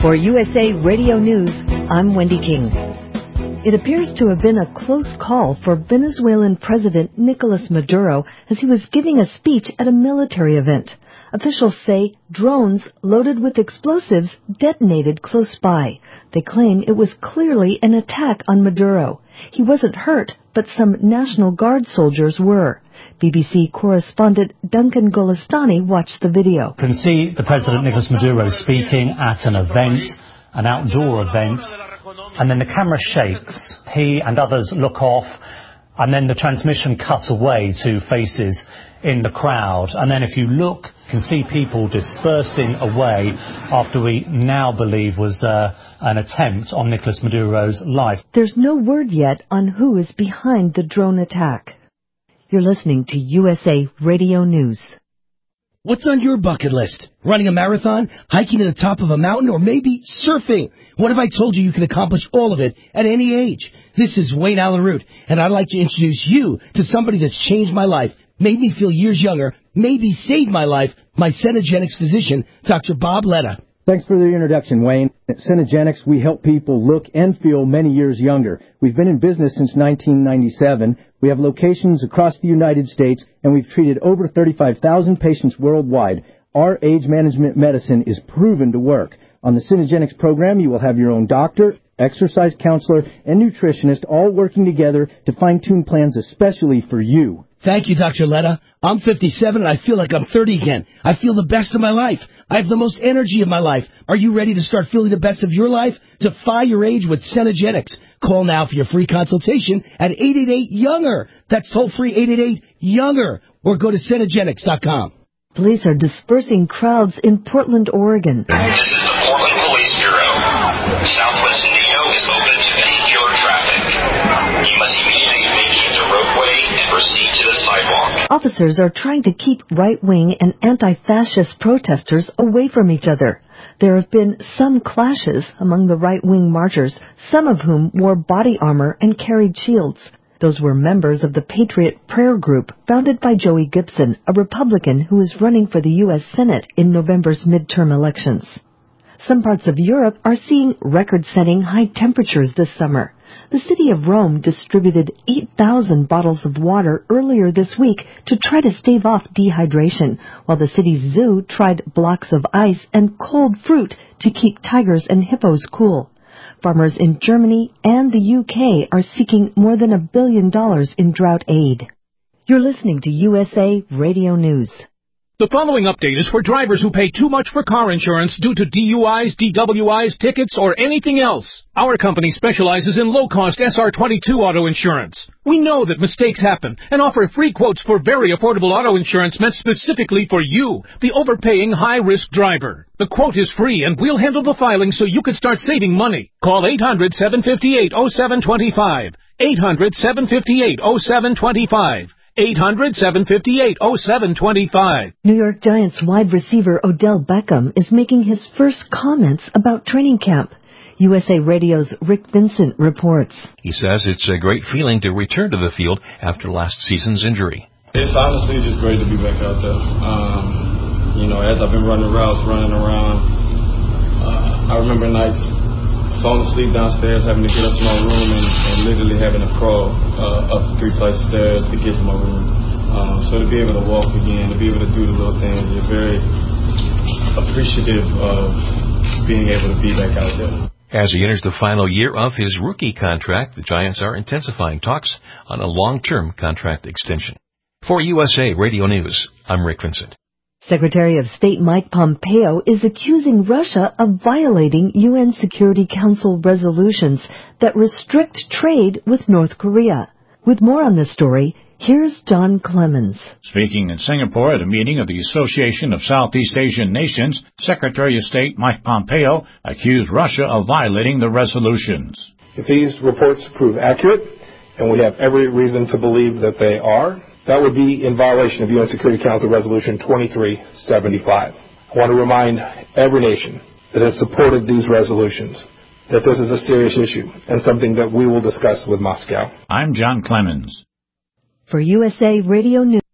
For USA Radio News, I'm Wendy King. It appears to have been a close call for Venezuelan President Nicolas Maduro as he was giving a speech at a military event. Officials say drones loaded with explosives detonated close by. They claim it was clearly an attack on Maduro. He wasn't hurt, but some National Guard soldiers were. BBC correspondent Duncan Golestani watched the video. You can see the President Nicolas Maduro speaking at an event, an outdoor event, and then the camera shakes. He and others look off, and then the transmission cuts away to faces in the crowd. And then if you look, you can see people dispersing away after we now believe was an attempt on Nicolas Maduro's life. There's no word yet on who is behind the drone attack. You're listening to USA Radio News. What's on your bucket list? Running a marathon, hiking to the top of a mountain, or maybe surfing? What if I told you you can accomplish all of it at any age? This is Wayne Allen Root, and I'd like to introduce you to somebody that's changed my life, made me feel years younger, maybe saved my life, my Cenegenics physician, Dr. Bob Letta. Thanks for the introduction, Wayne. At Cenegenics, we help people look and feel many years younger. We've been in business since 1997. We have locations across the United States, and we've treated over 35,000 patients worldwide. Our age management medicine is proven to work. On the Cenegenics program, you will have your own doctor, exercise counselor, and nutritionist all working together to fine-tune plans especially for you. Thank you, Dr. Letta. I'm 57 and I feel like I'm 30 again. I feel the best of my life. I have the most energy of my life. Are you ready to start feeling the best of your life? Defy your age with Cenegenics. Call now for your free consultation at 888-YOUNGER. That's toll-free 888-YOUNGER. Or go to Cenegenics.com. Police are dispersing crowds in Portland, Oregon. This is the Portland Police Bureau. Southwest Indio is open to vehicular traffic. You must immediately vacate the roadway and proceed to the sidewalk. Officers are trying to keep right-wing and anti-fascist protesters away from each other. There have been some clashes among the right-wing marchers, some of whom wore body armor and carried shields. Those were members of the Patriot Prayer Group, founded by Joey Gibson, a Republican who is running for the U.S. Senate in November's midterm elections. Some parts of Europe are seeing record-setting high temperatures this summer. The city of Rome distributed 8,000 bottles of water earlier this week to try to stave off dehydration, while the city's zoo tried blocks of ice and cold fruit to keep tigers and hippos cool. Farmers in Germany and the UK are seeking more than $1 billion in drought aid. You're listening to USA Radio News. The following update is for drivers who pay too much for car insurance due to DUIs, DWIs, tickets, or anything else. Our company specializes in low-cost SR22 auto insurance. We know that mistakes happen and offer free quotes for very affordable auto insurance meant specifically for you, the overpaying high-risk driver. The quote is free, and we'll handle the filing so you can start saving money. Call 800-758-0725. 800-758-0725. 800-758-0725. New York Giants wide receiver Odell Beckham is making his first comments about training camp. USA Radio's Rick Vincent reports. He says it's a great feeling to return to the field after last season's injury. It's honestly just great to be back out there. As I've been running around, I remember nights falling asleep downstairs, having to get up to my room and literally having to crawl up 3 flights of stairs to get to my room. So to be able to walk again, to be able to do the little things, is very appreciative of being able to be back out there. As he enters the final year of his rookie contract, the Giants are intensifying talks on a long-term contract extension. For USA Radio News, I'm Rick Vincent. Secretary of State Mike Pompeo is accusing Russia of violating UN Security Council resolutions that restrict trade with North Korea. With more on this story, here's John Clemens. Speaking in Singapore at a meeting of the Association of Southeast Asian Nations, Secretary of State Mike Pompeo accused Russia of violating the resolutions. If these reports prove accurate, and we have every reason to believe that they are, that would be in violation of UN Security Council Resolution 2375. I want to remind every nation that has supported these resolutions that this is a serious issue and something that we will discuss with Moscow. I'm John Clemens. For USA Radio News.